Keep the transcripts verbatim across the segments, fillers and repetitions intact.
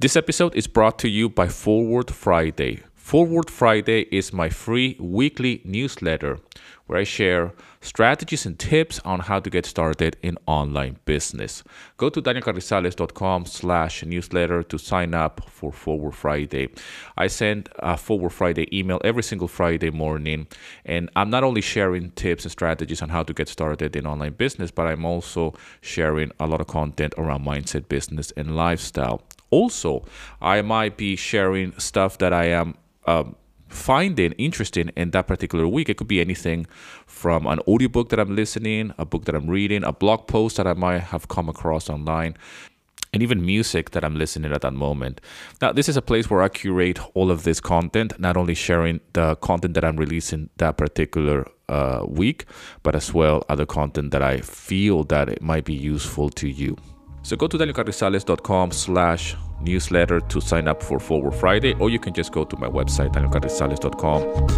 This episode is brought to you by Forward Friday. Forward Friday is my free weekly newsletter where I share strategies and tips on how to get started in online business. Go to danielcarrizales.com slash newsletter to sign up for Forward Friday. I send a Forward Friday email every single Friday morning, and I'm not only sharing tips and strategies on how to get started in online business, but I'm also sharing a lot of content around mindset, business, and lifestyle. Also, I might be sharing stuff that I am um, finding interesting in that particular week. It could be anything from an audiobook that I'm listening, a book that I'm reading, a blog post that I might have come across online, and even music that I'm listening at that moment. Now, this is a place where I curate all of this content, not only sharing the content that I'm releasing that particular uh, week, but as well other content that I feel that it might be useful to you. So go to danielcarrizales.com slash newsletter to sign up for Forward Friday, or you can just go to my website, daniel carrizales dot com.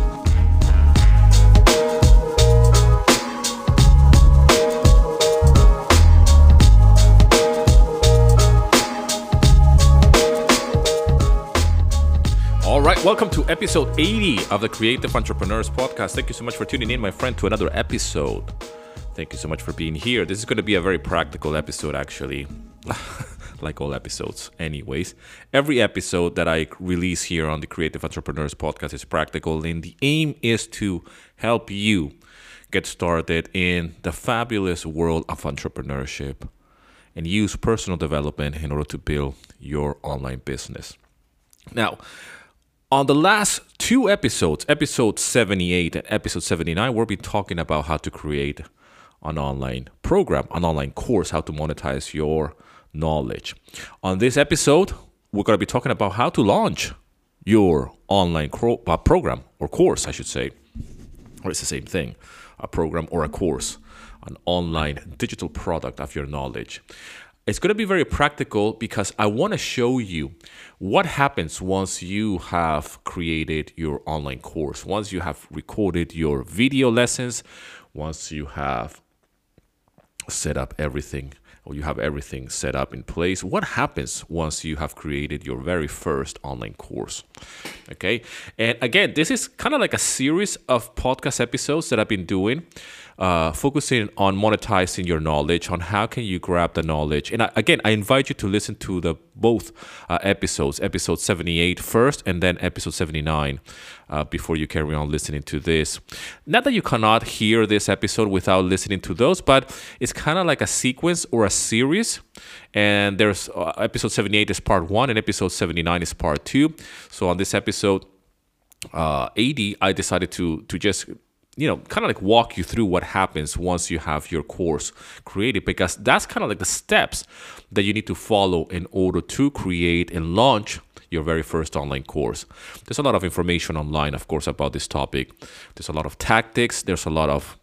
All right, welcome to episode eighty of the Creative Entrepreneurs Podcast. Thank you so much for tuning in, my friend, to another episode. Thank you so much for being here. This is going to be a very practical episode, actually, like all episodes anyways. Every episode that I release here on the Creative Entrepreneurs Podcast is practical, and the aim is to help you get started in the fabulous world of entrepreneurship and use personal development in order to build your online business. Now, on the last two episodes, episode seventy-eight and episode seventy-nine, we'll be talking about how to create an online program, an online course, how to monetize your knowledge. On this episode, we're going to be talking about how to launch your online cro- uh, program or course, I should say. Or it's the same thing, a program or a course, an online digital product of your knowledge. It's going to be very practical because I want to show you what happens once you have created your online course, once you have recorded your video lessons, once you have set up everything, or you have everything set up in place. What happens once you have created your very first online course? Okay. And again, this is kind of like a series of podcast episodes that I've been doing, uh, focusing on monetizing your knowledge, on how can you grab the knowledge. And I, again, I invite you to listen to the both uh, episodes, episode seventy-eight first, and then episode seventy-nine uh, before you carry on listening to this. Not that you cannot hear this episode without listening to those, but it's kind of like a sequence or a series. And there's uh, episode seventy-eight is part one, and episode seventy-nine is part two. So on this episode uh, eighty, I decided to to just you know, kind of like walk you through what happens once you have your course created, because that's kind of like the steps that you need to follow in order to create and launch your very first online course. There's a lot of information online, of course, about this topic. There's a lot of tactics. There's a lot of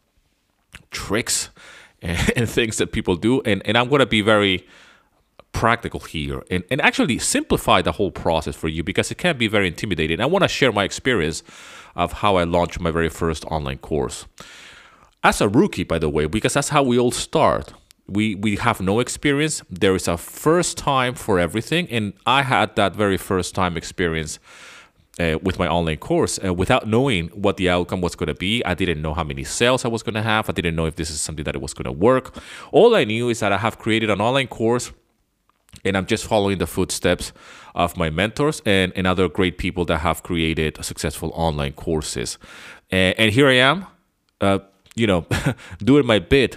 tricks and, and things that people do. And, and I'm going to be very practical here and, and actually simplify the whole process for you, because it can be very intimidating. I want to share my experience of how I launched my very first online course. As a rookie, by the way, because that's how we all start. We we have no experience. There is a first time for everything. And I had that very first time experience uh, with my online course uh, without knowing what the outcome was going to be. I didn't know how many sales I was going to have. I didn't know if this is something that it was going to work. All I knew is that I have created an online course, and I'm just following the footsteps of my mentors and, and other great people that have created successful online courses. And, and here I am, uh, you know, doing my bit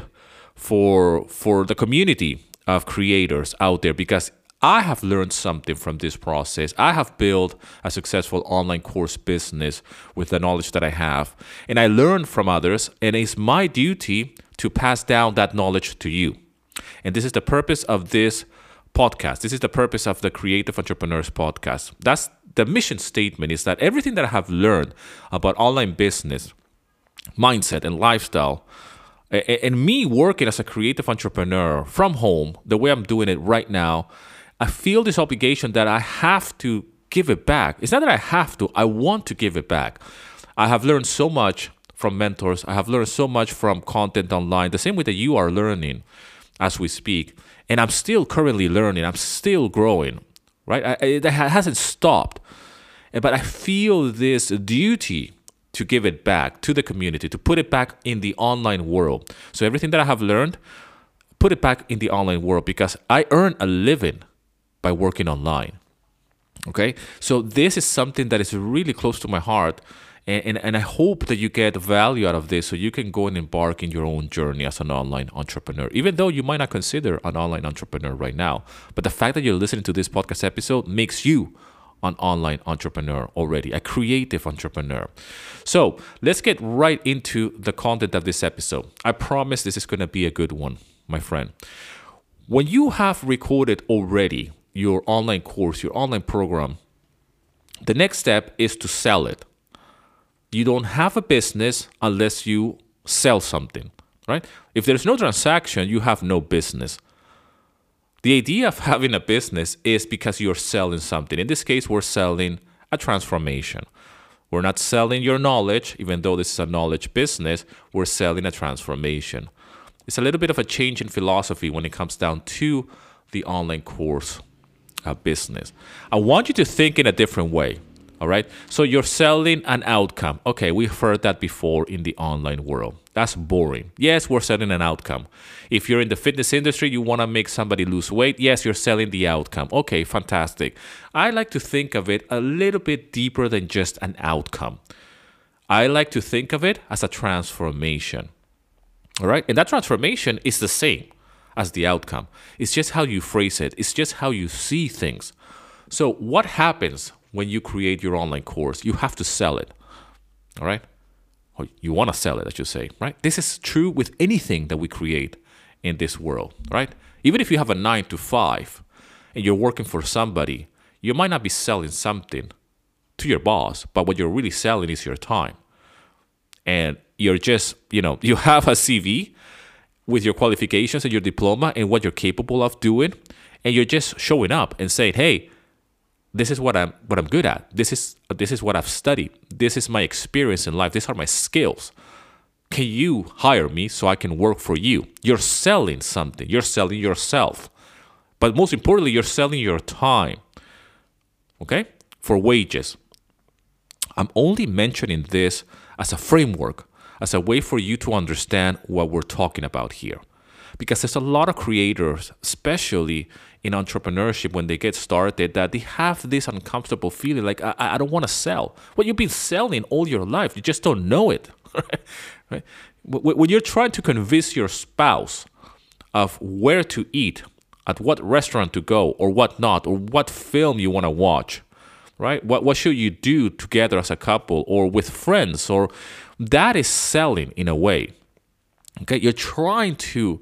for for the community of creators out there, because I have learned something from this process. I have built a successful online course business with the knowledge that I have. And I learned from others, and it's my duty to pass down that knowledge to you. And this is the purpose of this podcast. This is the purpose of the Creative Entrepreneurs Podcast. That's the mission statement, is that everything that I have learned about online business, mindset, and lifestyle, and me working as a creative entrepreneur from home, the way I'm doing it right now, I feel this obligation that I have to give it back. It's not that I have to, I want to give it back. I have learned so much from mentors. I have learned so much from content online, the same way that you are learning as we speak. And I'm still currently learning. I'm still growing. right? I, it hasn't stopped. But I feel this duty to give it back to the community, to put it back in the online world. So everything that I have learned, put it back in the online world, because I earn a living by working online. Okay, so this is something that is really close to my heart, and, and, and I hope that you get value out of this so you can go and embark in your own journey as an online entrepreneur, even though you might not consider an online entrepreneur right now. But the fact that you're listening to this podcast episode makes you an online entrepreneur already, a creative entrepreneur. So let's get right into the content of this episode. I promise this is going to be a good one, my friend. When you have recorded already your online course, your online program, the next step is to sell it. You don't have a business unless you sell something, right? If there's no transaction, you have no business. The idea of having a business is because you're selling something. In this case, we're selling a transformation. We're not selling your knowledge, even though this is a knowledge business, we're selling a transformation. It's a little bit of a change in philosophy when it comes down to the online course uh, business. I want you to think in a different way, all right? So you're selling an outcome. Okay, we've heard that before in the online world. That's boring. Yes, we're selling an outcome. If you're in the fitness industry, you want to make somebody lose weight. Yes, you're selling the outcome. Okay, fantastic. I like to think of it a little bit deeper than just an outcome. I like to think of it as a transformation. All right? And that transformation is the same as the outcome. It's just how you phrase it. It's just how you see things. So what happens when you create your online course? You have to sell it. All right? Or you want to sell it, I should say, right? This is true with anything that we create in this world, right? Even if you have a nine to five and you're working for somebody, you might not be selling something to your boss, but what you're really selling is your time. And you're just, you know, you have a C V with your qualifications and your diploma and what you're capable of doing, and you're just showing up and saying, hey, this is what I'm what I'm good at. This is this is what I've studied. This is my experience in life. These are my skills. Can you hire me so I can work for you? You're selling something. You're selling yourself. But most importantly, you're selling your time. Okay? For wages. I'm only mentioning this as a framework, as a way for you to understand what we're talking about here. Because there's a lot of creators, especially in entrepreneurship, when they get started, that they have this uncomfortable feeling like, I, I don't want to sell. Well, you've been selling all your life. You just don't know it. Right? When you're trying to convince your spouse of where to eat, at what restaurant to go, or what not, or what film you want to watch, right? What, what should you do together as a couple or with friends? Or that is selling in a way. Okay, you're trying to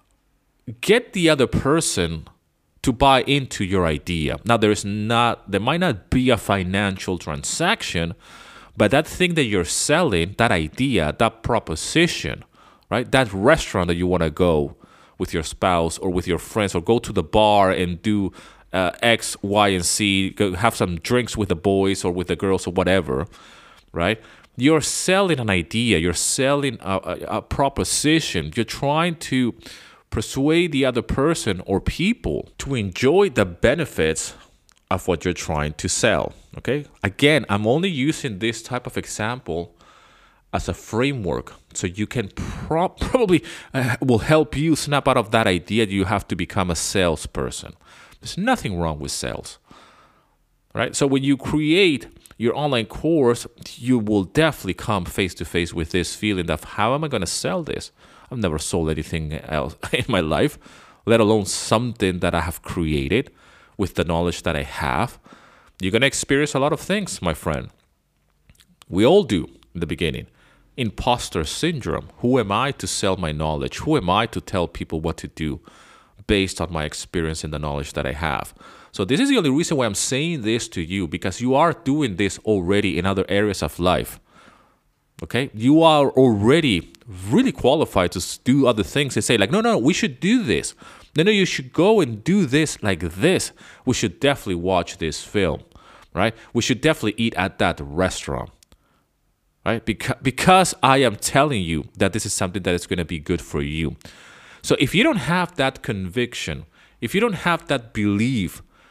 get the other person to buy into your idea. Now, there is not, there might not be a financial transaction, but that thing that you're selling, that idea, that proposition, right? That restaurant that you want to go with your spouse or with your friends, or go to the bar and do uh, X, Y, and Z, go have some drinks with the boys or with the girls or whatever, right? You're selling an idea. You're selling a, a, a proposition. You're trying to persuade the other person or people to enjoy the benefits of what you're trying to sell. Okay? Again, I'm only using this type of example as a framework so you can pro- probably uh, will help you snap out of that idea that you have to become a salesperson. There's nothing wrong with sales. Right? So when you create your online course, you will definitely come face to face with this feeling of, how am I going to sell this? I've never sold anything else in my life, let alone something that I have created with the knowledge that I have. You're going to experience a lot of things, my friend. We all do in the beginning. Imposter syndrome. Who am I to sell my knowledge? Who am I to tell people what to do based on my experience and the knowledge that I have? So this is the only reason why I'm saying this to you, because you are doing this already in other areas of life. Okay? You are already really qualified to do other things and say like, no, no, we should do this. No, no, you should go and do this like this. We should definitely watch this film, right? We should definitely eat at that restaurant, right? Because, because I am telling you that this is something that is going to be good for you. So if you don't have that conviction, if you don't have that belief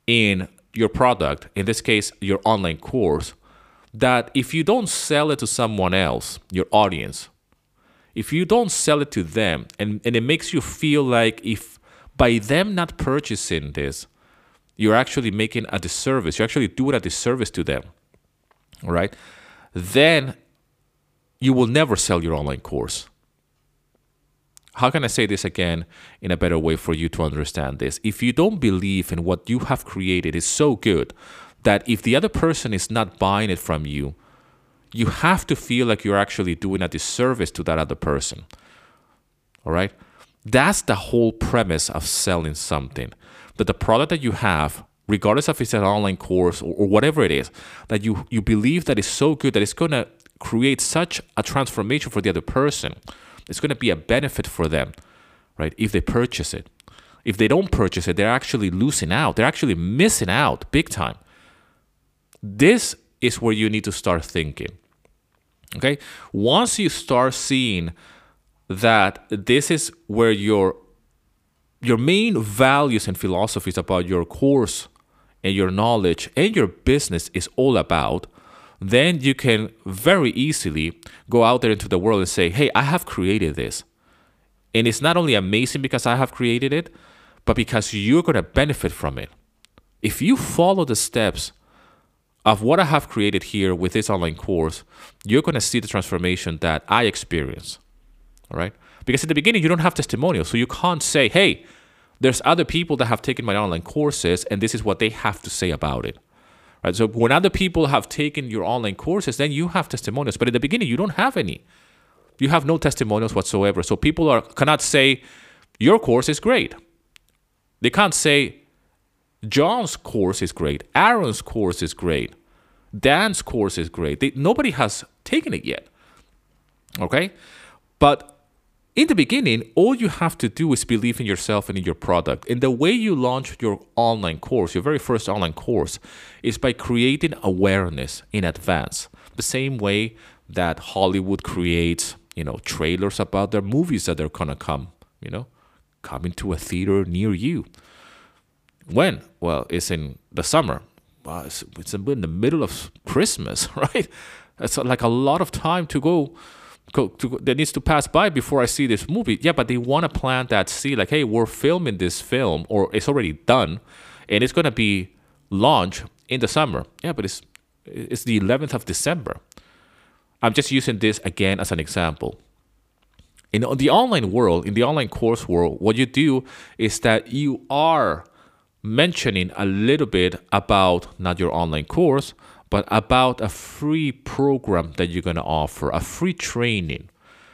in your product, in this case, your online course, that if you don't sell it to someone else, your audience, if you don't sell it to them, and, and it makes you feel like if by them not purchasing this, you're actually making a disservice, you're actually doing a disservice to them, all right, then you will never sell your online course. How can I say this again in a better way for you to understand this? If you don't believe in what you have created is so good that if the other person is not buying it from you, you have to feel like you're actually doing a disservice to that other person. All right? That's the whole premise of selling something. That the product that you have, regardless if it's an online course or, or whatever it is, that you, you believe that is so good that it's going to create such a transformation for the other person. It's going to be a benefit for them, right? If they purchase it. If they don't purchase it, they're actually losing out. They're actually missing out big time. This is where you need to start thinking, okay? Once you start seeing that this is where your, your main values and philosophies about your course and your knowledge and your business is all about, then you can very easily go out there into the world and say, hey, I have created this. And it's not only amazing because I have created it, but because you're going to benefit from it. If you follow the steps of what I have created here with this online course, you're going to see the transformation that I experience. All right? Because at the beginning, you don't have testimonials. So you can't say, hey, there's other people that have taken my online courses, and this is what they have to say about it. Right? So when other people have taken your online courses, then you have testimonials. But at the beginning, you don't have any. You have no testimonials whatsoever. So people are cannot say, your course is great. They can't say, John's course is great. Aaron's course is great. Dan's course is great. They, nobody has taken it yet. Okay? But in the beginning, all you have to do is believe in yourself and in your product. And the way you launch your online course, your very first online course, is by creating awareness in advance. The same way that Hollywood creates, you know, trailers about their movies that they're gonna come, you know, coming to a theater near you. When? Well, it's in the summer. Uh, it's, it's in the middle of Christmas, right? It's like a lot of time to go. Go, to, that needs to pass by before I see this movie. Yeah, but they want to plant that seed, like, hey, we're filming this film, or it's already done, and it's going to be launched in the summer. Yeah, but it's it's the eleventh of December. I'm just using this again as an example. In the online world, in the online course world, what you do is that you are mentioning a little bit about not your online course, but about a free program that you're going to offer, a free training.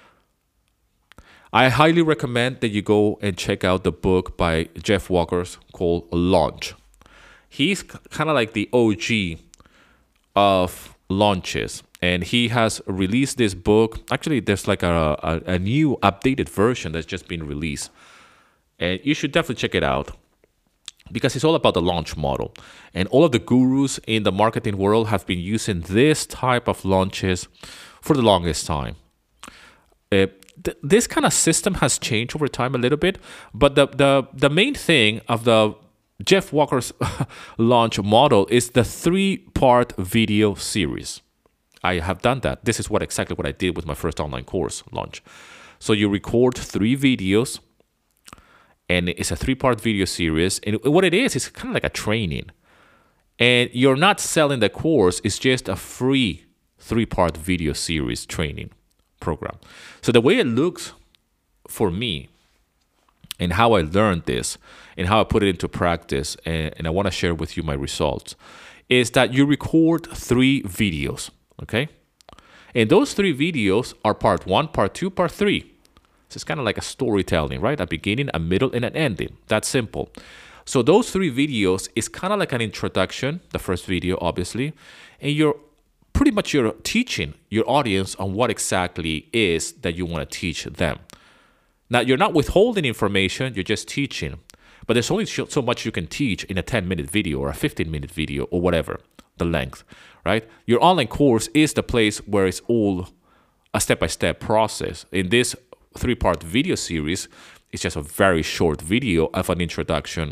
I highly recommend that you go and check out the book by Jeff Walker called Launch. He's kind of like the O G of launches, and he has released this book. Actually, there's like a, a, a new updated version that's just been released, and you should definitely check it out, because it's all about the launch model. And all of the gurus in the marketing world have been using this type of launches for the longest time. Uh, th- this kind of system has changed over time a little bit, but the, the, the main thing of the Jeff Walker's launch model is the three-part video series. I have done that. This is what exactly what I did with my first online course launch. So you record three videos, and it's a three-part video series. And what it is, is kind of like a training. And you're not selling the course. It's just a free three-part video series training program. So the way it looks for me, and how I learned this, and how I put it into practice, and, and I want to share with you my results, is that you record three videos, okay? And those three videos are part one, part two, part three. So it's kind of like a storytelling, right? A beginning, a middle, and an ending. That's simple. So those three videos is kind of like an introduction, the first video, obviously, and you're pretty much you're teaching your audience on what exactly is that you want to teach them. Now, you're not withholding information, you're just teaching. But there's only so much you can teach in a ten-minute video or a fifteen-minute video or whatever, the length, right? Your online course is the place where it's all a step-by-step process. In this three-part video series, it's just a very short video of an introduction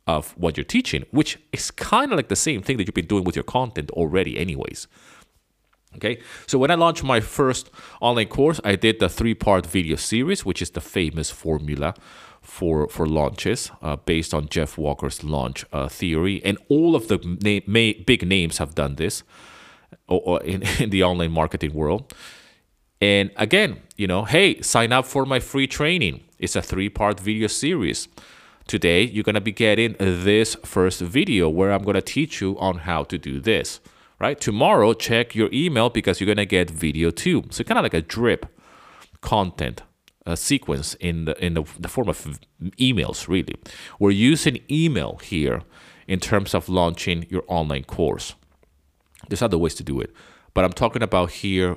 of what you're teaching, which is kind of like the same thing that you've been doing with your content already anyways. Okay, so when I launched my first online course, I did the three-part video series, which is the famous formula for for launches uh, based on Jeff Walker's launch uh, theory. And all of the na ma big names have done this or, or in, in the online marketing world. And again, you know, hey, sign up for my free training. It's a three-part video series. Today, you're going to be getting this first video where I'm going to teach you on how to do this. Right? Tomorrow, check your email because you're going to get video two. So kind of like a drip content uh, sequence in the in the, the form of emails, really. We're using email here in terms of launching your online course. There's other ways to do it, but I'm talking about here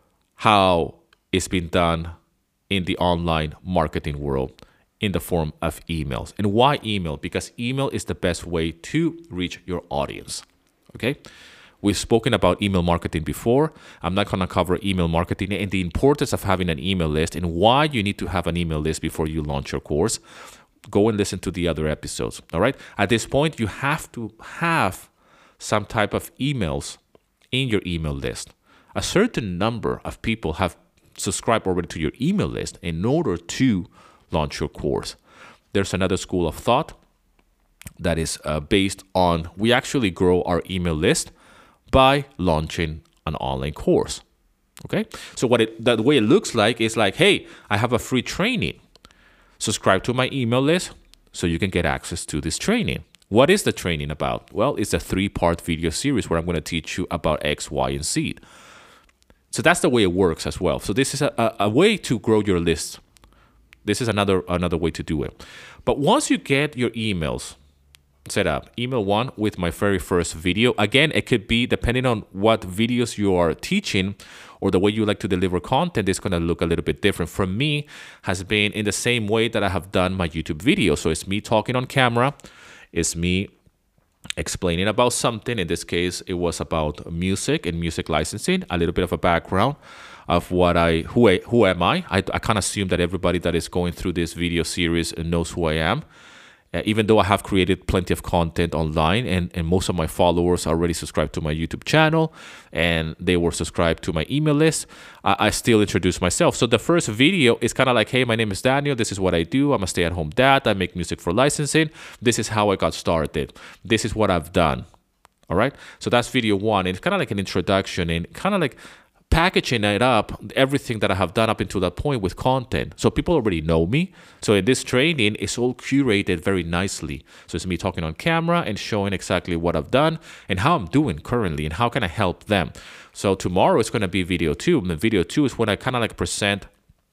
how it's been done in the online marketing world in the form of emails. And why email? Because email is the best way to reach your audience. Okay? We've spoken about email marketing before. I'm not going to cover email marketing and the importance of having an email list and why you need to have an email list before you launch your course. Go and listen to the other episodes. All right. At this point, you have to have some type of emails in your email list. A certain number of people have subscribed already to your email list in order to launch your course. There's another school of thought that is uh, based on we actually grow our email list by launching an online course. Okay, so what it the way it looks like is like, hey, I have a free training. Subscribe to my email list so you can get access to this training. What is the training about? Well, it's a three-part video series where I'm going to teach you about X, Y, and Z. So that's the way it works as well. So this is a, a, a way to grow your list. This is another another way to do it. But once you get your emails set up, email one with my very first video. Again, it could be depending on what videos you are teaching or the way you like to deliver content is going to look a little bit different. For me, has been in the same way that I have done my YouTube videos. So it's me talking on camera. It's me explaining about something. In this case, it was about music and music licensing, a little bit of a background of what I, who I, who am I? I, I kind of assume that everybody that is going through this video series knows who I am. Uh, even though I have created plenty of content online and, and most of my followers are already subscribed to my YouTube channel and they were subscribed to my email list, uh, I still introduce myself. So the first video is kind of like, hey, my name is Daniel. This is what I do. I'm a stay-at-home dad. I make music for licensing. This is how I got started. This is what I've done. All right. So that's video one. And it's kind of like an introduction and kind of like packaging it up, everything that I have done up until that point with content. So people already know me. So in this training, it's all curated very nicely. So it's me talking on camera and showing exactly what I've done and how I'm doing currently and how can I help them. So tomorrow is going to be video two. And the video two is when I kind of like present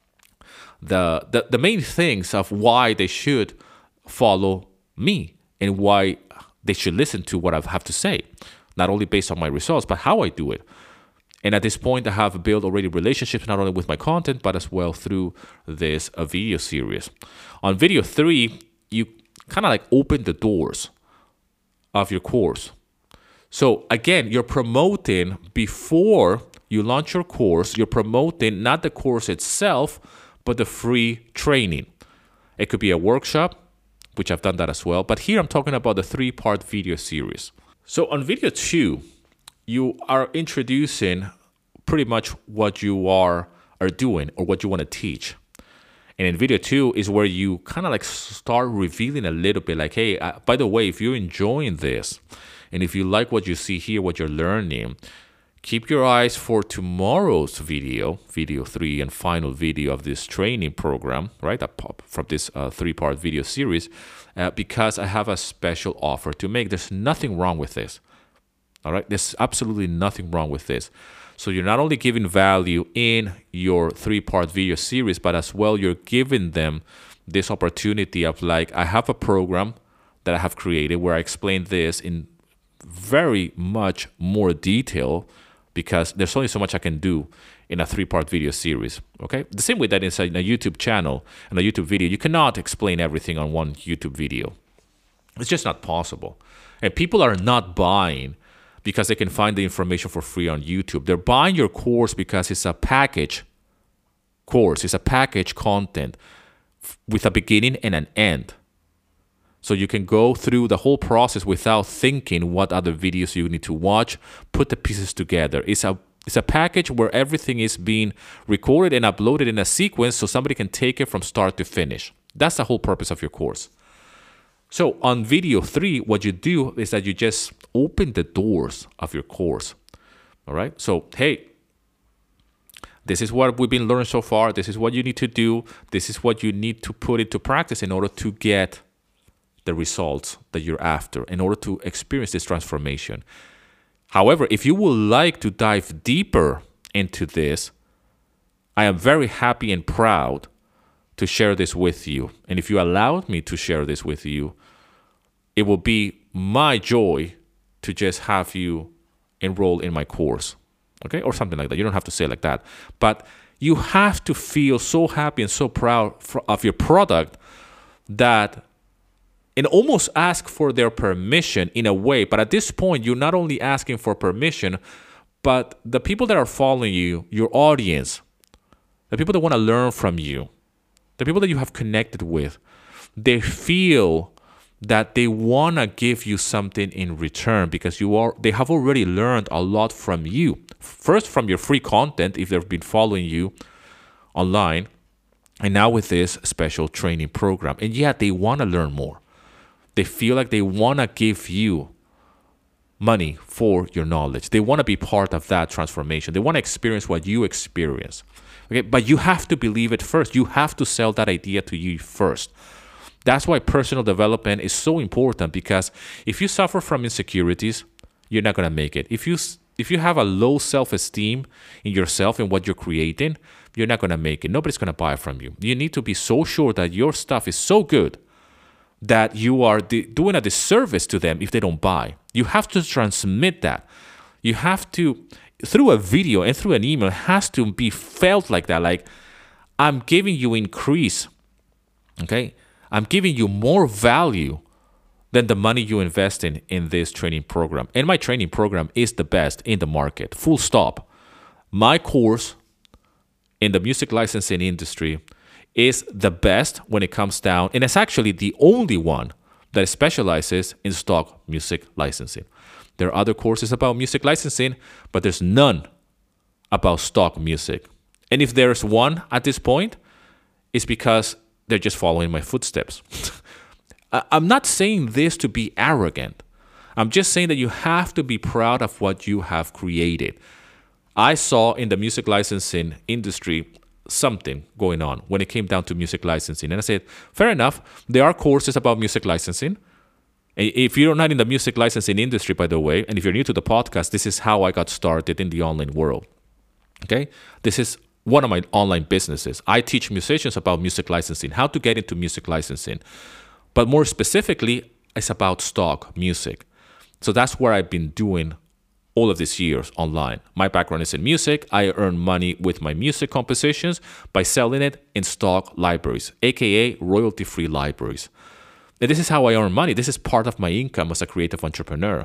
the, the, the main things of why they should follow me and why they should listen to what I have to say. Not only based on my results, but how I do it. And at this point, I have built already relationships, not only with my content, but as well through this uh, video series. On video three, you kind of like open the doors of your course. So again, you're promoting before you launch your course, you're promoting not the course itself, but the free training. It could be a workshop, which I've done that as well. But here I'm talking about the three-part video series. So on video two, you are introducing pretty much what you are, are doing or what you want to teach. And in video two is where you kind of like start revealing a little bit like, hey, uh, by the way, if you're enjoying this and if you like what you see here, what you're learning, keep your eyes for tomorrow's video, video three and final video of this training program, right? From this uh, three-part video series, uh, because I have a special offer to make. There's nothing wrong with this. All right, there's absolutely nothing wrong with this. So you're not only giving value in your three-part video series, but as well, you're giving them this opportunity of like, I have a program that I have created where I explain this in very much more detail because there's only so much I can do in a three-part video series, okay? The same way that inside a YouTube channel and a YouTube video, you cannot explain everything on one YouTube video. It's just not possible. And people are not buying because they can find the information for free on YouTube. They're buying your course because it's a package course. It's a package content with a beginning and an end. So you can go through the whole process without thinking what other videos you need to watch, put the pieces together. It's a It's a package where everything is being recorded and uploaded in a sequence so somebody can take it from start to finish. That's the whole purpose of your course. So on video three, what you do is that you just open the doors of your course. All right. So, hey, this is what we've been learning so far. This is what you need to do. This is what you need to put into practice in order to get the results that you're after, in order to experience this transformation. However, if you would like to dive deeper into this, I am very happy and proud to share this with you. And if you allowed me to share this with you, it will be my joy to just have you enroll in my course, okay? Or something like that. You don't have to say it like that. But you have to feel so happy and so proud of your product that, and almost ask for their permission in a way. But at this point, you're not only asking for permission, but the people that are following you, your audience, the people that want to learn from you, the people that you have connected with, they feel that they want to give you something in return because you are they have already learned a lot from you. First, from your free content, if they've been following you online, and now with this special training program. And yet they want to learn more. They feel like they want to give you money for your knowledge. They want to be part of that transformation. They want to experience what you experience. Okay, but you have to believe it first. You have to sell that idea to you first. That's why personal development is so important, because if you suffer from insecurities, you're not going to make it. If you if you have a low self-esteem in yourself and what you're creating, you're not going to make it. Nobody's going to buy from you. You need to be so sure that your stuff is so good that you are doing a disservice to them if they don't buy. You have to transmit that. You have to, through a video and through an email, it has to be felt like that. Like, I'm giving you increase, okay? I'm giving you more value than the money you invest in in this training program. And my training program is the best in the market, full stop. My course in the music licensing industry is the best when it comes down, and it's actually the only one that specializes in stock music licensing. There are other courses about music licensing, but there's none about stock music. And if there's one at this point, it's because they're just following my footsteps. I'm not saying this to be arrogant. I'm just saying that you have to be proud of what you have created. I saw in the music licensing industry something going on when it came down to music licensing. And I said, fair enough, there are courses about music licensing. If you're not in the music licensing industry, by the way, and if you're new to the podcast, this is how I got started in the online world. Okay? This is one of my online businesses. I teach musicians about music licensing, how to get into music licensing. But more specifically, it's about stock music. So that's where I've been doing all of these years online. My background is in music. I earn money with my music compositions by selling it in stock libraries, aka royalty-free libraries. And this is how I earn money. This is part of my income as a creative entrepreneur.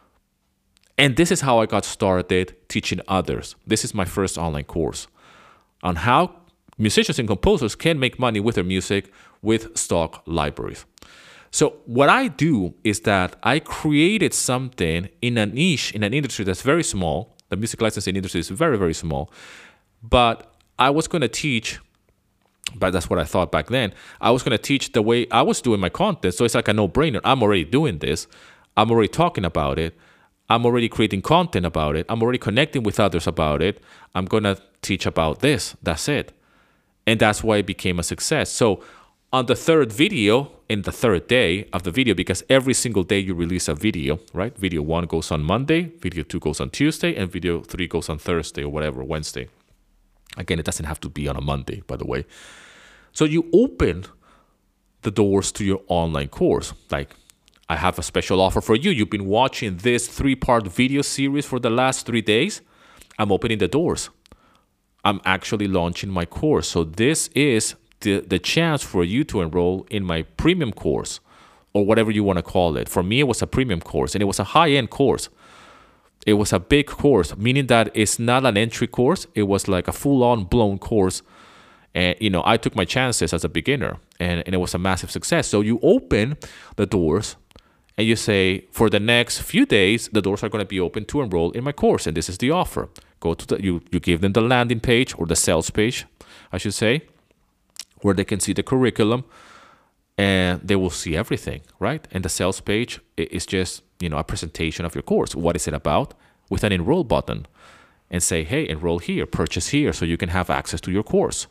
And this is how I got started teaching others. This is my first online course on how musicians and composers can make money with their music with stock libraries. So what I do is that I created something in a niche, in an industry that's very small. The music licensing industry is very, very small. But I was going to teach, but that's what I thought back then. I was going to teach the way I was doing my content. So it's like a no-brainer. I'm already doing this. I'm already talking about it. I'm already creating content about it. I'm already connecting with others about it. I'm going to teach about this. That's it. And that's why it became a success. So on the third video, in the third day of the video, because every single day you release a video, right? Video one goes on Monday, video two goes on Tuesday, and video three goes on Thursday or whatever, Wednesday. Again, it doesn't have to be on a Monday, by the way. So you open the doors to your online course. Like, I have a special offer for you. You've been watching this three-part video series for the last three days. I'm opening the doors. I'm actually launching my course. So this is the, the chance for you to enroll in my premium course, or whatever you want to call it. For me, it was a premium course, and it was a high-end course. It was a big course, meaning that it's not an entry course. It was like a full-on blown course. And, you know, I took my chances as a beginner, and, and it was a massive success. So you open the doors and you say, for the next few days, the doors are going to be open to enroll in my course. And this is the offer. Go to the, you, you give them the landing page, or the sales page, I should say, where they can see the curriculum, and they will see everything, right? And the sales page is just, you know, a presentation of your course. What is it about? With an enroll button, and say, hey, enroll here, purchase here, so you can have access to your course.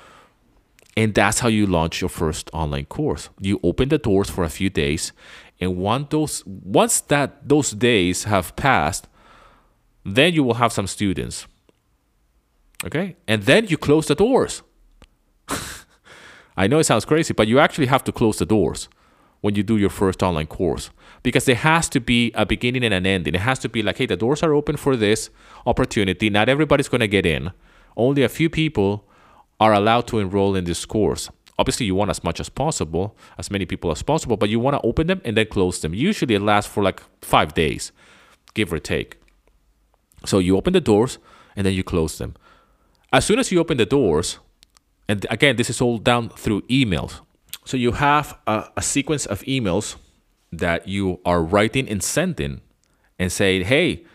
And that's how you launch your first online course. You open the doors for a few days, and once those once that those days have passed, then you will have some students. Okay? And then you close the doors. I know it sounds crazy, but you actually have to close the doors when you do your first online course, because there has to be a beginning and an ending. It has to be like, hey, the doors are open for this opportunity. Not everybody's going to get in. Only a few people are allowed to enroll in this course. Obviously, you want as much as possible, as many people as possible, but you want to open them and then close them. Usually it lasts for like five days, give or take. So you open the doors and then you close them. As soon as you open the doors, and again, this is all done through emails. So you have a, a sequence of emails that you are writing and sending and saying, hey,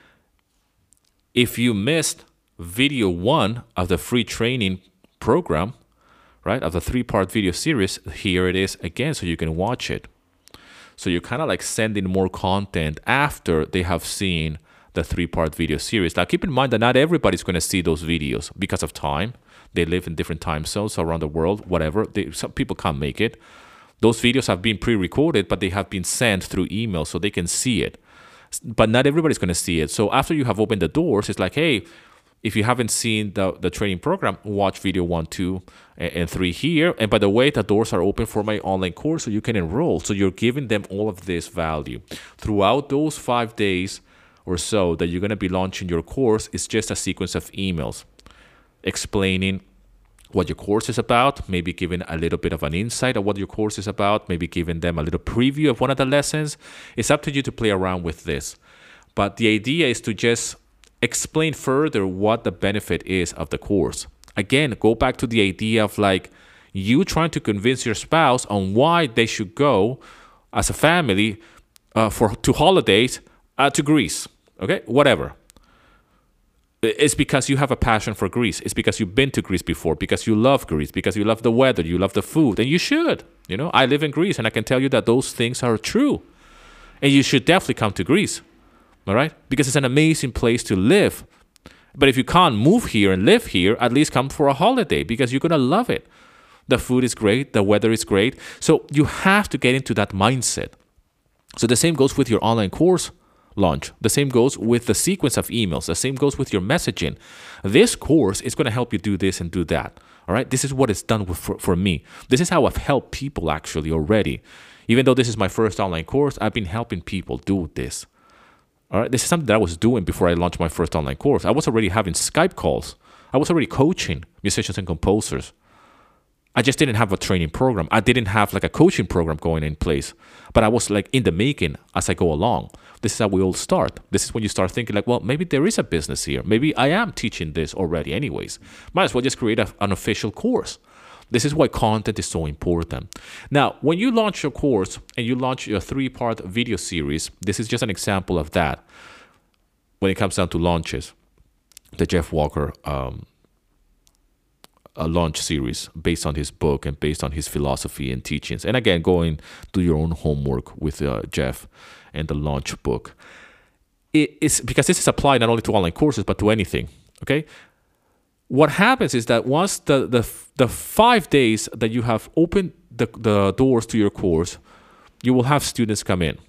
if you missed video one of the free training program, right, of the three-part video series, here it is again, so you can watch it. So you're kind of like sending more content after they have seen the three-part video series. Now, keep in mind that not everybody's going to see those videos because of time. They live in different time zones around the world, whatever. They, some people can't make it. Those videos have been pre-recorded, but they have been sent through email so they can see it. But not everybody's going to see it. So after you have opened the doors, it's like, hey, if you haven't seen the, the training program, watch video one, two, and, and three here. And by the way, the doors are open for my online course, so you can enroll. So you're giving them all of this value. Throughout those five days or so that you're going to be launching your course, it's just a sequence of emails explaining what your course is about, maybe giving a little bit of an insight of what your course is about, maybe giving them a little preview of one of the lessons. It's up to you to play around with this. But the idea is to just explain further what the benefit is of the course. Again, go back to the idea of like you trying to convince your spouse on why they should go as a family uh, for to holidays uh, to Greece. Okay, whatever. It's because you have a passion for Greece. It's because you've been to Greece before, because you love Greece, because you love the weather, you love the food, and you should. You know, I live in Greece, and I can tell you that those things are true. And you should definitely come to Greece, all right? Because it's an amazing place to live. But if you can't move here and live here, at least come for a holiday, because you're going to love it. The food is great, the weather is great. So you have to get into that mindset. So the same goes with your online course launch. The same goes with the sequence of emails. The same goes with your messaging. This course is going to help you do this and do that. All right. This is what it's done with, for, for me. This is how I've helped people actually already. Even though this is my first online course, I've been helping people do this. All right. This is something that I was doing before I launched my first online course. I was already having Skype calls. I was already coaching musicians and composers. I just didn't have a training program. I didn't have like a coaching program going in place, but I was like in the making as I go along. This is how we all start. This is when you start thinking like, well, maybe there is a business here. Maybe I am teaching this already anyways. Might as well just create a, an official course. This is why content is so important. Now, when you launch your course and you launch your three-part video series, this is just an example of that. When it comes down to launches, the Jeff Walker um, a launch series based on his book and based on his philosophy and teachings. And again, go and do your own homework with uh, Jeff and the launch book. It is because this is applied not only to online courses, but to anything, okay? What happens is that once the, the, the five days that you have opened the, the doors to your course, you will have students come in.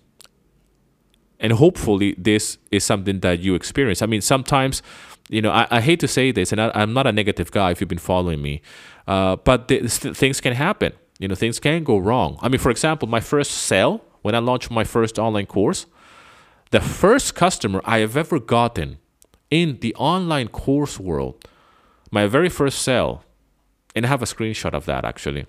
And hopefully this is something that you experience. I mean, sometimes, you know, I, I hate to say this, and I, I'm not a negative guy if you've been following me, uh, but th- things can happen. You know, things can go wrong. I mean, for example, my first sale, when I launched my first online course, the first customer I have ever gotten in the online course world, my very first sale, and I have a screenshot of that actually.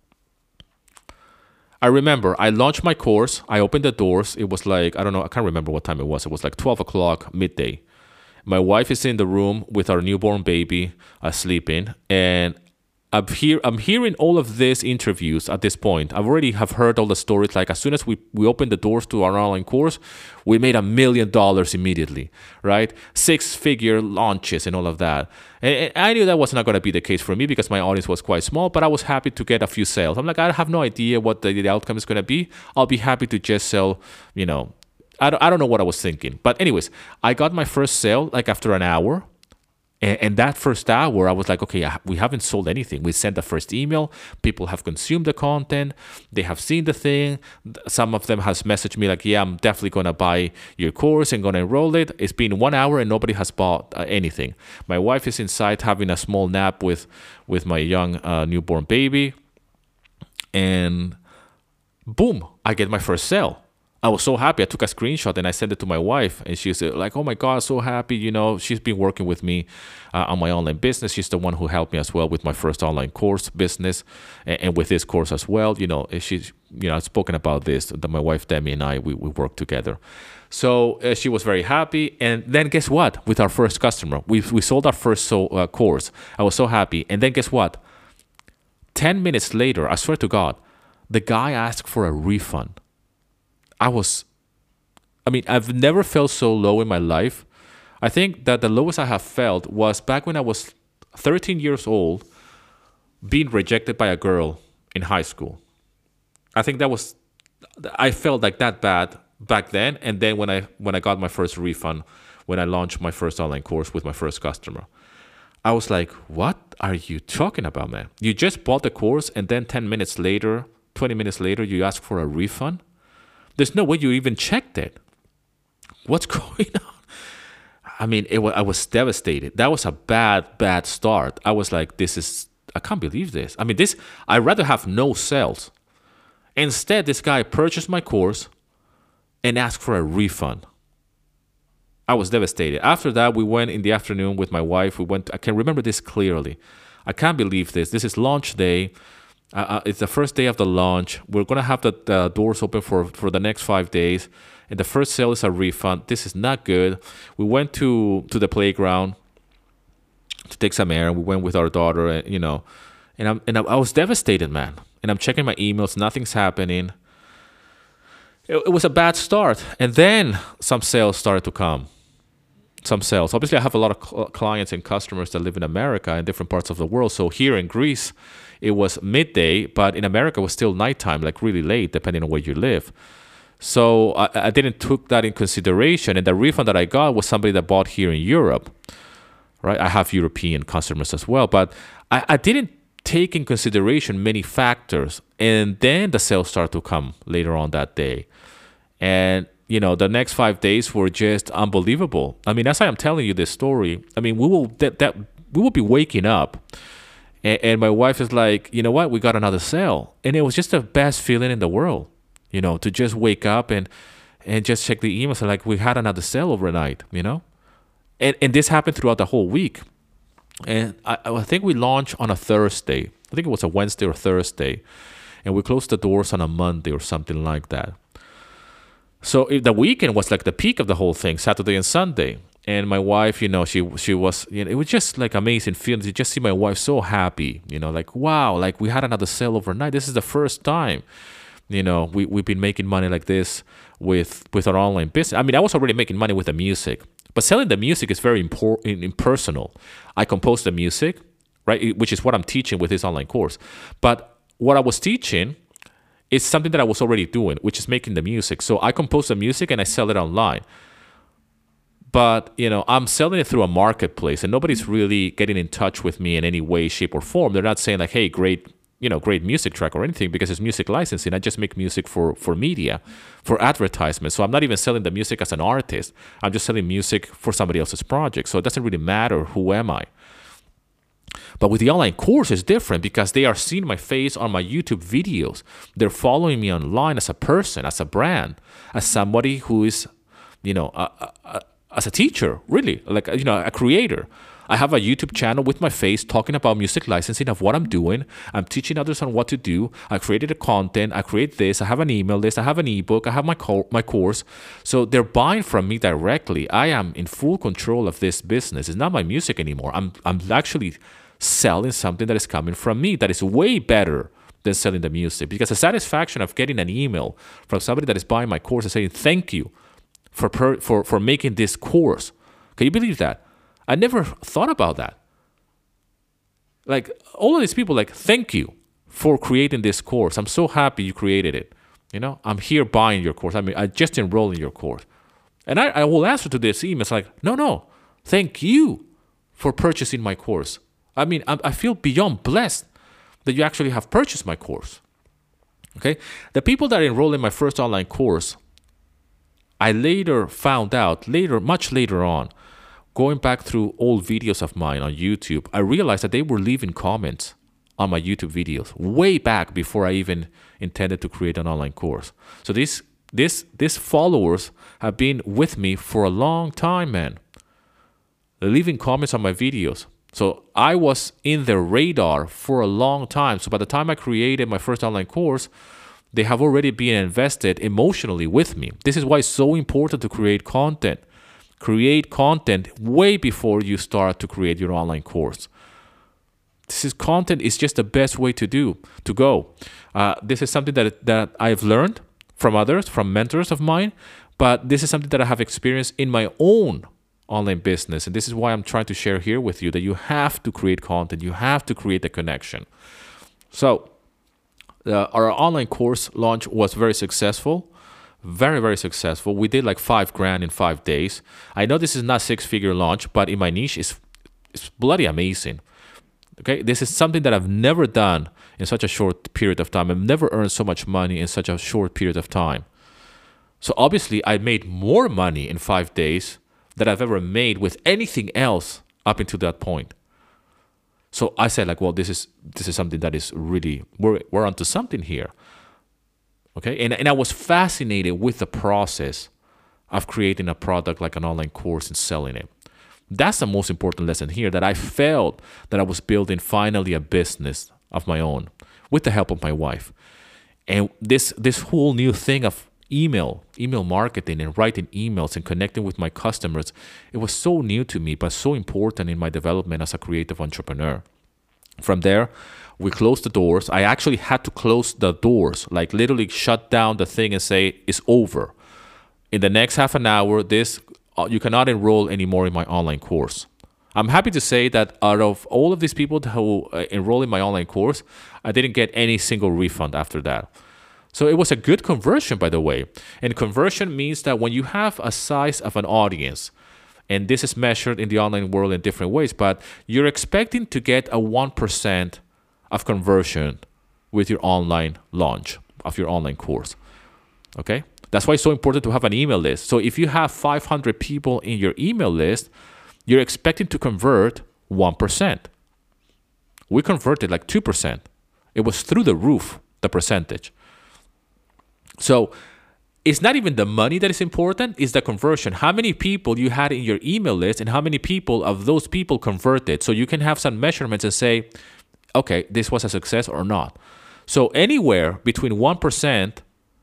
I remember I launched my course. I opened the doors. It was like, I don't know, I can't remember what time it was. It was like twelve o'clock, midday. My wife is in the room with our newborn baby uh, sleeping. And I'm here. I'm hearing all of these interviews at this point. I've already have heard all the stories. Like as soon as we we opened the doors to our online course, we made a million dollars immediately, right? Six figure launches and all of that. And, and I knew that was not going to be the case for me because my audience was quite small. But I was happy to get a few sales. I'm like, I have no idea what the, the outcome is going to be. I'll be happy to just sell. You know, I don't, I don't know what I was thinking. But anyways, I got my first sale like after an hour. And that first hour, I was like, okay, we haven't sold anything. We sent the first email. People have consumed the content. They have seen the thing. Some of them has messaged me like, yeah, I'm definitely going to buy your course and going to enroll it. It's been one hour and nobody has bought uh, anything. My wife is inside having a small nap with, with my young uh, newborn baby. And boom, I get my first sale. I was so happy. I took a screenshot and I sent it to my wife, and she's like, "Oh my God, so happy!" You know, she's been working with me uh, on my online business. She's the one who helped me as well with my first online course business, and, and with this course as well. You know, she's you know I've spoken about this. That my wife Demi and I we we work together. So uh, she was very happy. And then guess what? With our first customer, we we sold our first so, uh, course. I was so happy. And then guess what? Ten minutes later, I swear to God, the guy asked for a refund. I was, I mean, I've never felt so low in my life. I think that the lowest I have felt was back when I was thirteen years old, being rejected by a girl in high school. I think that was, I felt like that bad back then. And then when I when I got my first refund, when I launched my first online course with my first customer, I was like, what are you talking about, man? You just bought the course and then ten minutes later, twenty minutes later, you ask for a refund? There's no way you even checked it. What's going on? I mean, it was, I was devastated. That was a bad, bad start. I was like, this is, I can't believe this. I mean, this, I'd rather have no sales. Instead, this guy purchased my course and asked for a refund. I was devastated. After that, we went in the afternoon with my wife. We went, I can remember this clearly. I can't believe this. This is launch day. Uh, it's the first day of the launch. We're going to have the, the doors open for, for the next five days. And the first sale is a refund. This is not good. We went to, to the playground to take some air. We went with our daughter, and, you know, and, I'm, and I was devastated, man. And I'm checking my emails. Nothing's happening. It, it was a bad start. And then some sales started to come. Some sales. Obviously, I have a lot of cl- clients and customers that live in America and different parts of the world. So here in Greece, it was midday, but in America, it was still nighttime, like really late, depending on where you live. So I, I didn't took that in consideration. And the refund that I got was somebody that bought here in Europe, right? I have European customers as well, but I, I didn't take in consideration many factors. And then the sales started to come later on that day. And you know, the next five days were just unbelievable. I mean, as I am telling you this story, I mean, we will that, that we will be waking up, and, and my wife is like, you know what, we got another sale, and it was just the best feeling in the world, you know, to just wake up and and just check the emails and like we had another sale overnight, you know, and and this happened throughout the whole week, and I, I think we launched on a Thursday. I think it was a Wednesday or Thursday, and we closed the doors on a Monday or something like that. So the weekend was like the peak of the whole thing, Saturday and Sunday. And my wife, you know, she she was, you know, it was just like amazing feeling to just see my wife so happy, you know, like, wow, like we had another sale overnight. This is the first time, you know, we, we've been making money like this with, with our online business. I mean, I was already making money with the music, but selling the music is very important, impersonal. I compose the music, right, which is what I'm teaching with this online course. But what I was teaching, it's something that I was already doing, which is making the music. So I compose the music and I sell it online. But, you know, I'm selling it through a marketplace and nobody's really getting in touch with me in any way, shape, or form. They're not saying like, hey, great, you know, great music track or anything, because it's music licensing. I just make music for, for media, for advertisement. So I'm not even selling the music as an artist. I'm just selling music for somebody else's project. So it doesn't really matter who am I. But with the online course, it's different because they are seeing my face on my YouTube videos. They're following me online as a person, as a brand, as somebody who is, you know, a, a, a, as a teacher, really, like, you know, a creator. I have a YouTube channel with my face talking about music licensing of what I'm doing. I'm teaching others on what to do. I created a content. I create this. I have an email list. I have an ebook. I have my co- my course. So they're buying from me directly. I am in full control of this business. It's not my music anymore. I'm I'm actually selling something that is coming from me that is way better than selling the music. Because the satisfaction of getting an email from somebody that is buying my course and saying, thank you for, per, for, for making this course. Can you believe that? I never thought about that. Like, all of these people, like, thank you for creating this course. I'm so happy you created it. You know, I'm here buying your course. I mean, I just enrolled in your course. And I, I will answer to this email. It's like, no, no, thank you for purchasing my course. I mean, I, I feel beyond blessed that you actually have purchased my course. Okay? The people that enrolled in my first online course, I later found out, later, much later on, going back through old videos of mine on YouTube, I realized that they were leaving comments on my YouTube videos way back before I even intended to create an online course. So these this these followers have been with me for a long time, man. They're leaving comments on my videos. So I was in their radar for a long time. So by the time I created my first online course, they have already been invested emotionally with me. This is why it's so important to create content. Create content way before you start to create your online course. This is content is just the best way to do, to go. Uh, this is something that, that I've learned from others, from mentors of mine, but this is something that I have experienced in my own online business. And this is why I'm trying to share here with you that you have to create content. You have to create a connection. So uh, our online course launch was very successful. Very, very successful. We did like five grand in five days. I know this is not six-figure launch, but in my niche, it's, it's bloody amazing. Okay, this is something that I've never done in such a short period of time. I've never earned so much money in such a short period of time. So obviously, I made more money in five days than I've ever made with anything else up until that point. So I said, like, well, this is this is something that is really, we're, we're onto something here. Okay, and, and I was fascinated with the process of creating a product like an online course and selling it. That's the most important lesson here, that I felt that I was building finally a business of my own with the help of my wife. And this this whole new thing of email, email marketing and writing emails and connecting with my customers, it was so new to me, but so important in my development as a creative entrepreneur. From there, we closed the doors. I actually had to close the doors, like literally shut down the thing and say, it's over. In the next half an hour, this you cannot enroll anymore in my online course. I'm happy to say that out of all of these people who uh, enroll in my online course, I didn't get any single refund after that. So it was a good conversion, by the way. And conversion means that when you have a size of an audience, and this is measured in the online world in different ways, but you're expecting to get a one percent of conversion with your online launch of your online course. Okay? That's why it's so important to have an email list. So if you have five hundred people in your email list, you're expecting to convert one percent. We converted like two percent. It was through the roof, the percentage. So it's not even the money that is important, it's the conversion. How many people you had in your email list and how many people of those people converted. So you can have some measurements and say, okay, this was a success or not. So anywhere between one percent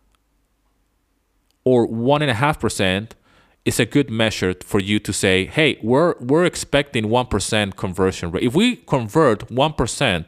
or one point five percent is a good measure for you to say, hey, we're we're expecting one percent conversion rate. If we convert one percent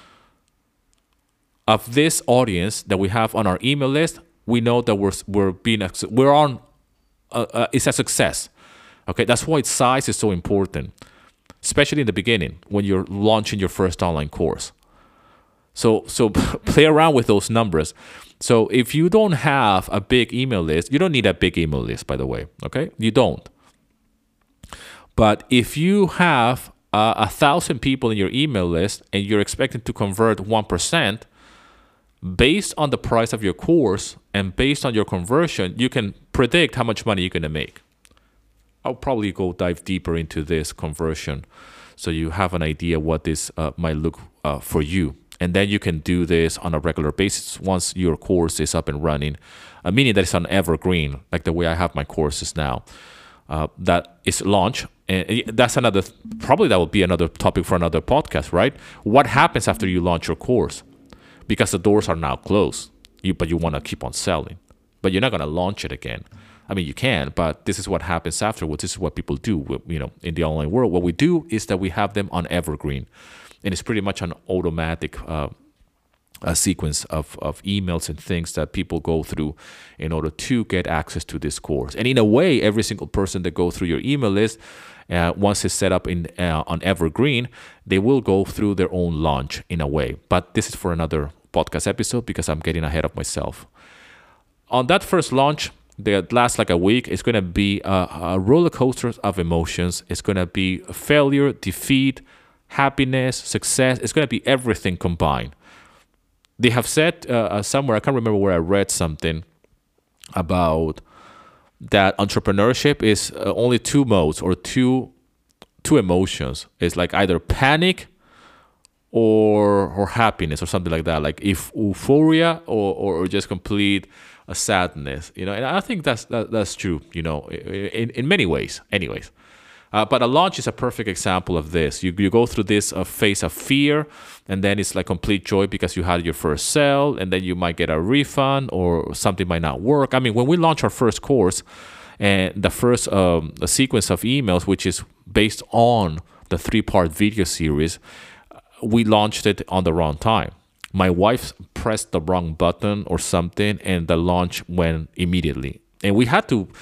of this audience that we have on our email list, we know that we're we're being we're on uh, uh, it's a success. Okay, that's why size is so important, especially in the beginning when you're launching your first online course. So so play around with those numbers. So if you don't have a big email list, you don't need a big email list, by the way. Okay, you don't. But if you have uh, a thousand people in your email list and you're expecting to convert one percent, based on the price of your course and based on your conversion, you can predict how much money you're going to make. I'll probably go dive deeper into this conversion so you have an idea what this uh, might look uh, for you. And then you can do this on a regular basis once your course is up and running, uh, meaning that it's an evergreen, like the way I have my courses now. Uh, that is launch. And that's another, probably that will be another topic for another podcast, right? What happens after you launch your course? Because the doors are now closed, you, but you want to keep on selling. But you're not going to launch it again. I mean, you can, but this is what happens afterwards. This is what people do, you know, in the online world. What we do is that we have them on evergreen. and it's pretty much an automatic uh, a sequence of, of emails and things that people go through in order to get access to this course. And in a way, every single person that go through your email list, uh, once it's set up in uh, on Evergreen, they will go through their own launch in a way. But this is for another podcast episode because I'm getting ahead of myself. On that first launch, that lasts like a week, it's going to be a, a roller coaster of emotions. It's going to be failure, defeat, happiness, success. It's going to be everything combined. They have said uh, somewhere, I can't remember where I read something about that entrepreneurship is uh, only two modes or two two emotions. It's like either panic or or happiness or something like that, like if euphoria or, or just complete uh, sadness, you know. And I think that's that, that's true, you know, in, in many ways, anyways. Uh, but a launch is a perfect example of this. You you go through this uh, phase of fear, and then it's like complete joy because you had your first sale, and then you might get a refund or something might not work. I mean, when we launch our first course, and the first um, a sequence of emails, which is based on the three-part video series, we launched it on the wrong time. My wife pressed the wrong button or something, and the launch went immediately. And we had to,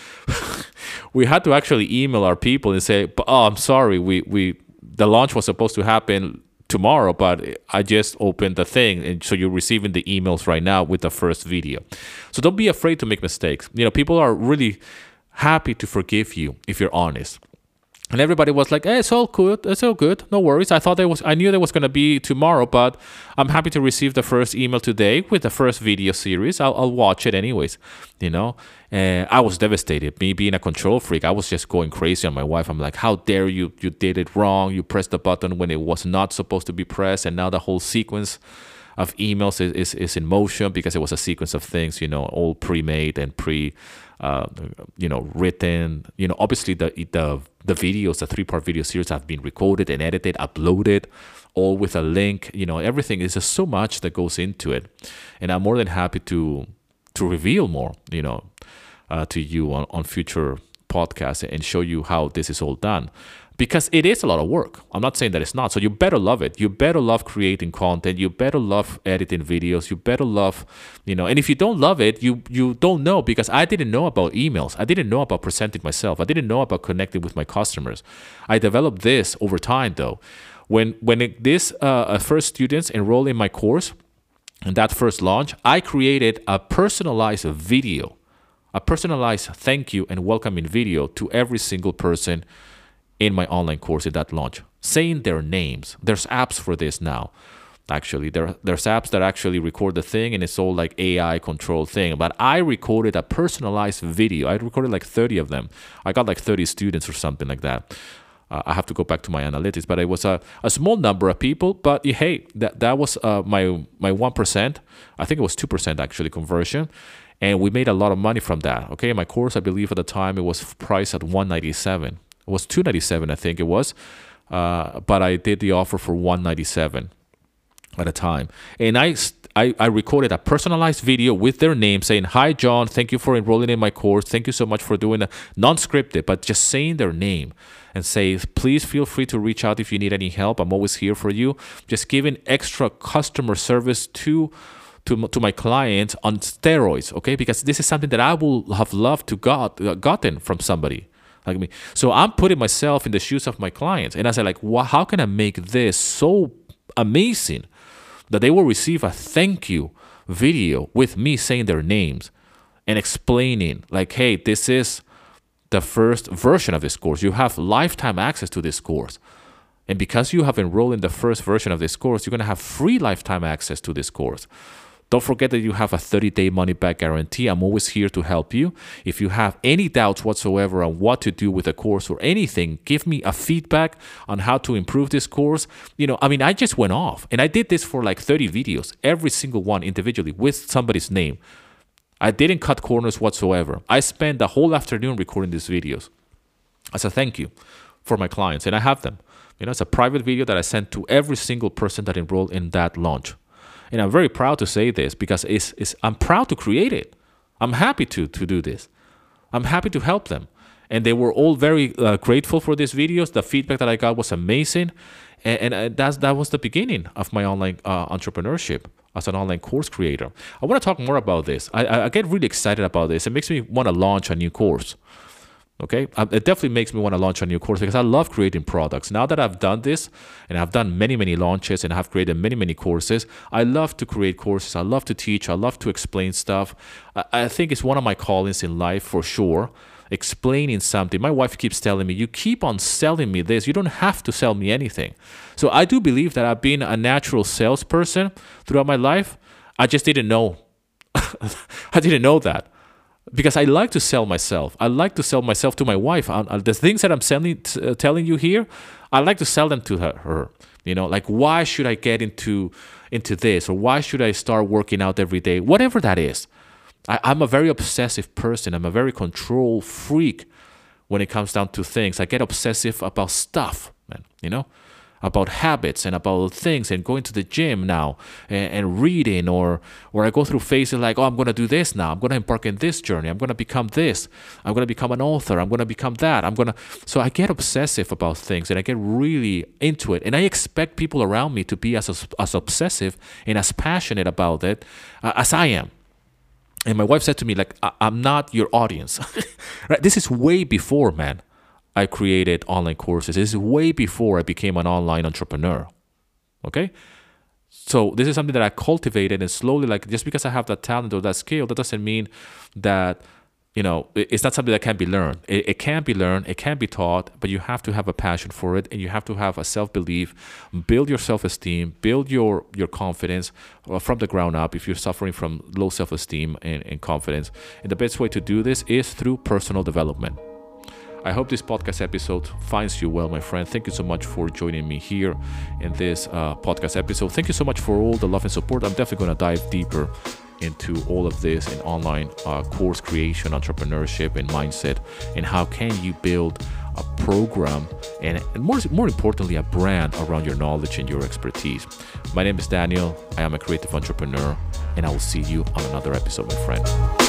we had to actually email our people and say, "Oh, I'm sorry. We we the launch was supposed to happen tomorrow, but I just opened the thing, and so you're receiving the emails right now with the first video." So don't be afraid to make mistakes. You know, people are really happy to forgive you if you're honest. And everybody was like, "Hey, it's all good. It's all good. No worries. I thought there was. I knew there was going to be tomorrow, but I'm happy to receive the first email today with the first video series. I'll, I'll watch it anyways." You know, and I was devastated. Me being a control freak, I was just going crazy on my wife. I'm like, "How dare you? You did it wrong. You pressed the button when it was not supposed to be pressed, and now the whole sequence of emails is, is, is in motion because it was a sequence of things, you know, all pre-made and pre, uh, you know, written. You know, obviously the the the videos, the three-part video series have been recorded and edited, uploaded, all with a link. You know, everything is just so much that goes into it, and I'm more than happy to to reveal more, you know, uh, to you on, on future podcasts and show you how this is all done. Because it is a lot of work. I'm not saying that it's not. So you better love it. You better love creating content. You better love editing videos. You better love, you know, and if you don't love it, you you don't know, because I didn't know about emails. I didn't know about presenting myself. I didn't know about connecting with my customers. I developed this over time though. When when it, this uh, first students enroll in my course, in that first launch, I created a personalized video, a personalized thank you and welcoming video to every single person in my online course in that launch, saying their names. There's apps for this now. Actually, there there's apps that actually record the thing, and it's all like A I controlled thing. But I recorded a personalized video. I recorded like thirty of them. I got like thirty students or something like that. Uh, I have to go back to my analytics, but it was a, a small number of people. But hey, that that was uh, my my one percent. I think it was two percent actually conversion. And we made a lot of money from that. Okay, my course, I believe at the time, it was priced at one ninety-seven. It was two ninety-seven, I think it was, uh, but I did the offer for one ninety-seven at a time. And I, I, I recorded a personalized video with their name saying, "Hi, John, thank you for enrolling in my course. Thank you so much for doing a non-scripted, but just saying their name and say, please feel free to reach out if you need any help. I'm always here for you." Just giving extra customer service to to to my clients on steroids, okay? Because this is something that I would have loved to got uh, gotten from somebody like me. So I'm putting myself in the shoes of my clients, and I said, like, wow, how can I make this so amazing that they will receive a thank you video with me saying their names and explaining, like, hey, this is the first version of this course. You have lifetime access to this course. And because you have enrolled in the first version of this course, you're going to have free lifetime access to this course. Don't forget that you have a thirty-day money-back guarantee. I'm always here to help you. If you have any doubts whatsoever on what to do with the course or anything, give me a feedback on how to improve this course. You know, I mean, I just went off, and I did this for like thirty videos, every single one individually with somebody's name. I didn't cut corners whatsoever. I spent the whole afternoon recording these videos as a thank you for my clients, and I have them. You know, it's a private video that I sent to every single person that enrolled in that launch. And I'm very proud to say this because it's, it's, I'm proud to create it. I'm happy to, to do this. I'm happy to help them. and they were all very uh, grateful for these videos. The feedback that I got was amazing, and, and uh, that's that was the beginning of my online uh, entrepreneurship as an online course creator. I want to talk more about this. I, I get really excited about this. It makes me want to launch a new course. Okay, it definitely makes me want to launch a new course because I love creating products. Now that I've done this and I've done many, many launches and I've created many, many courses, I love to create courses. I love to teach. I love to explain stuff. I, I think it's one of my callings in life for sure. Explaining something. My wife keeps telling me, you keep on selling me this. You don't have to sell me anything. So I do believe that I've been a natural salesperson throughout my life. I just didn't know. I didn't know that. Because I like to sell myself. I like to sell myself to my wife. I, I, the things that I'm selling, t- uh, telling you here, I like to sell them to her, her. You know, like, why should I get into into this? Or why should I start working out every day? Whatever that is. I, I'm a very obsessive person. I'm a very control freak when it comes down to things. I get obsessive about stuff, man, you know? About habits and about things and going to the gym now and, and reading or or I go through phases like, oh, I'm going to do this now. I'm going to embark in this journey. I'm going to become this. I'm going to become an author. I'm going to become that. I'm going to. So I get obsessive about things and I get really into it. And I expect people around me to be as, as obsessive and as passionate about it uh, as I am. And my wife said to me, like, I- I'm not your audience. Right? This is way before, man, I created online courses. This is way before I became an online entrepreneur. Okay? So this is something that I cultivated and slowly, like, just because I have that talent or that skill, that doesn't mean that, you know, it's not something that can be learned. It, it can be learned, it can be taught, but you have to have a passion for it and you have to have a self-belief, build your self-esteem, build your, your confidence from the ground up if you're suffering from low self-esteem and, and confidence. And the best way to do this is through personal development. I hope this podcast episode finds you well, my friend. Thank you so much for joining me here in this uh, podcast episode. Thank you so much for all the love and support. I'm definitely going to dive deeper into all of this in online uh, course creation, entrepreneurship, and mindset, and how can you build a program and, and more, more importantly, a brand around your knowledge and your expertise. My name is Daniel. I am a creative entrepreneur, and I will see you on another episode, my friend.